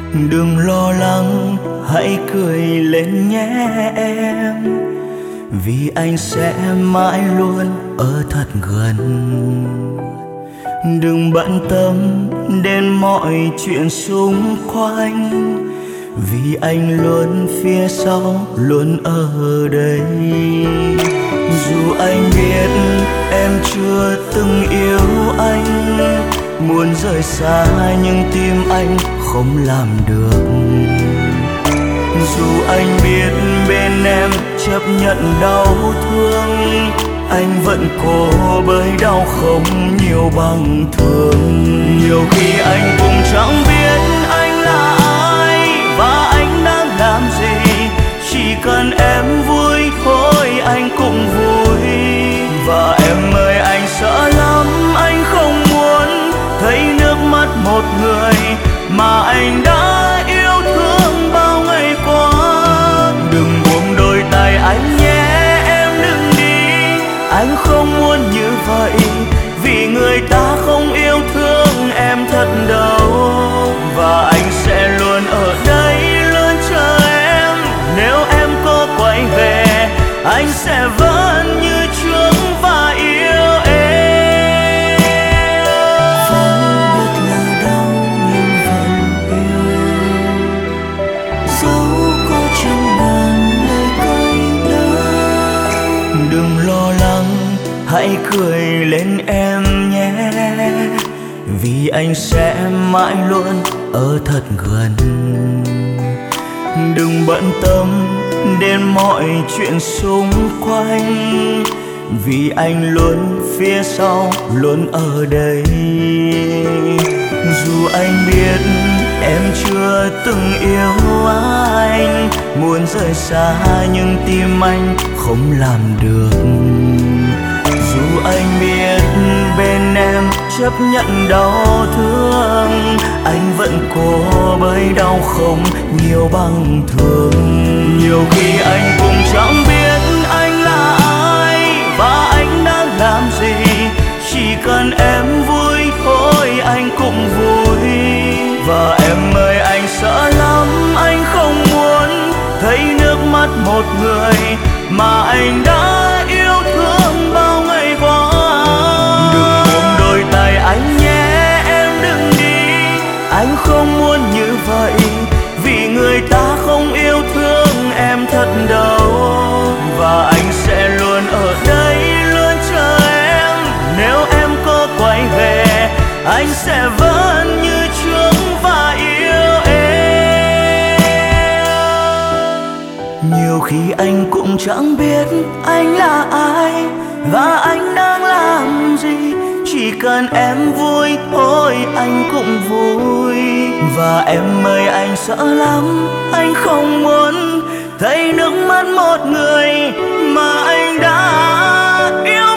Đừng lo lắng, hãy cười lên nhé em, vì anh sẽ mãi luôn ở thật gần. Đừng bận tâm đến mọi chuyện xung quanh, vì anh luôn phía sau, luôn ở đây. Dù anh biết em chưa từng yêu anh, muốn rời xa nhưng tim anh không làm được. Dù anh biết bên em chấp nhận đau thương, anh vẫn cố bởi đau không nhiều bằng thường. Nhiều khi anh cũng chẳng biết anh là ai và anh đang làm gì, chỉ cần em vui thôi anh cũng vui. Và em ơi anh sợ lắm, anh không muốn thấy nước mắt một người mà anh đã yêu thương bao ngày qua. Đừng buông đôi tay anh nhé, em đừng đi, anh không muốn như vậy, vì người ta không yêu thương em thật đâu. Và anh sẽ luôn ở đây, luôn chờ em, nếu em có quay về anh sẽ vẫn như trước và yêu em. Vẫn biết là đau nhưng vẫn yêu, dẫu có trăm ngàn lời cay đắng. Đừng lo lắng, hãy cười lên em nhé, vì anh sẽ mãi luôn ở thật gần. Đừng bận tâm đến mọi chuyện xung quanh, vì anh luôn phía sau, luôn ở đây. Dù anh biết em chưa từng yêu anh, muốn rời xa nhưng tim anh không làm được. Dù anh biết bên em chấp nhận đau thương, anh vẫn cố bởi đau không nhiều bằng thường. Nhiều khi anh cũng chẳng biết anh là ai và anh đang làm gì, chỉ cần em vui thôi anh cũng vui. Và em ơi anh sợ lắm, anh không muốn thấy nước mắt một người mà anh đã yêu thương bao ngày qua. Đừng buông đôi tay anh nhé, em đừng đi, anh không muốn như vậy, vì người ta không yêu thương em thật đâu. Và anh sẽ luôn ở đây, luôn chờ em, nếu em có quay về anh sẽ vẫn như trước và yêu em. Nhiều khi anh cũng chẳng biết anh là ai và anh đang làm gì, chỉ cần em vui thôi anh cũng vui. Và em ơi anh sợ lắm, anh không muốn thấy nước mắt một người mà anh đã yêu.